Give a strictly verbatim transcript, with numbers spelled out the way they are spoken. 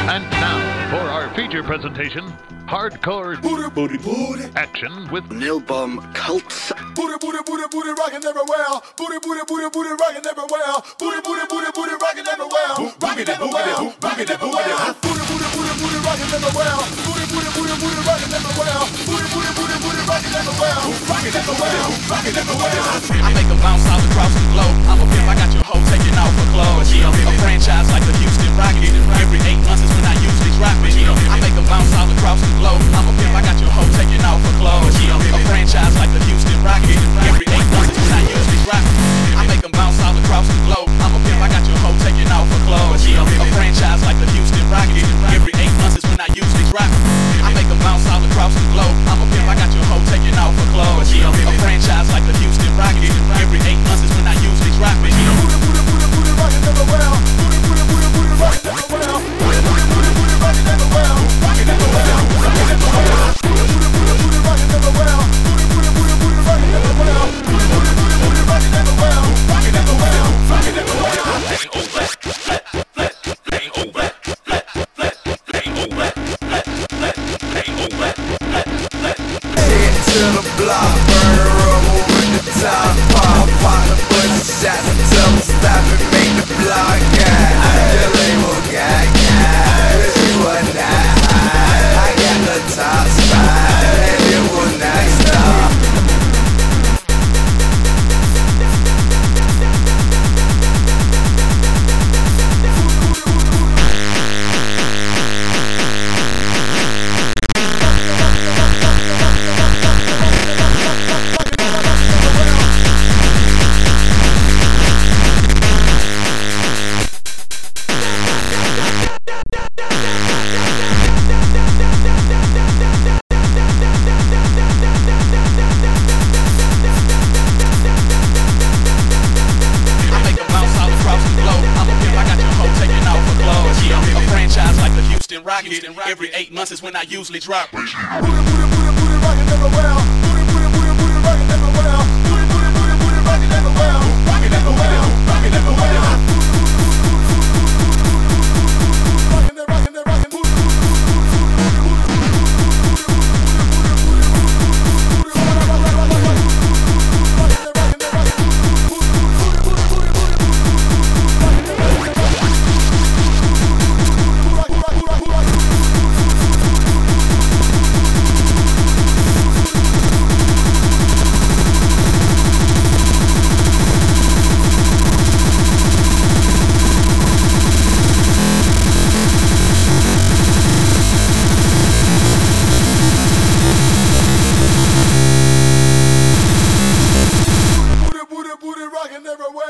And now, for our feature presentation, Hardcore Booty, booty, booty. Action with Nilbum Cults. Booty, booty, booty, booty, rockin' everywhere. Booty, booty, booty, booty, rockin' everywhere. Booty, booty, booty, booty, rockin' everywhere. Rockin' everywhere. Rockin' everywhere. Booty, booty, booty, booty, rockin' everywhere. Booty, booty, booty, booty, rockin' everywhere. Booty, booty, booty, booty, rockin' everywhere. Rockin' everywhere. Rockin' everywhere. I make them bounce all across the globe. I'm a pimp, I got your hoe taking off her clothes. A franchise like the Houston Rockets. Every eight months is when I usually drop it. I make them bounce all across the globe. I'm a pimp, I got your hoe taking off her clothes. A franchise like the Houston Rockets. Every eight months is when I usually drop it. I make them bounce all across the globe. I'm a pimp, I got your hoe taking off her clothes. A franchise like the Houston Rockets. Every eight months is when I usually drop it. I make them bounce all across the globe. I'm a pimp, I got your hoe taking off her clothes. A franchise like the Houston Rockets. Every eight months is when I usually drop it. Booty, booty, booty, booty, rockin' everywhere. Booty, booty, booty, booty, rockin' everywhere. Booty, booty, booty, booty, rockin' everywhere. Rockin' everywhere. Rockin' everywhere. Booty, booty, booty, booty, rockin' everywhere. Booty, booty, booty, booty, rockin' everywhere. Booty, booty, booty, booty, rockin' everywhere. Rockin' everywhere. Rockin' everywhere. Head to the block, burn rubber with the top pop, pop the bunch of shots until we stop and make the block guy. The label guy, guy, you are not high. I got the top spot, and it will not stop. Every eight months is when I usually drop. Booty, booty, booty, booty, rockin' everywhere. Booty, booty, booty, booty, rockin' everywhere. Booty, booty, booty, booty, rockin' everywhere. Rockin' everywhere. Rockin' everywhere. Rockin' there, rockin' there, rockin'. Booty, booty, rockin' everywhere.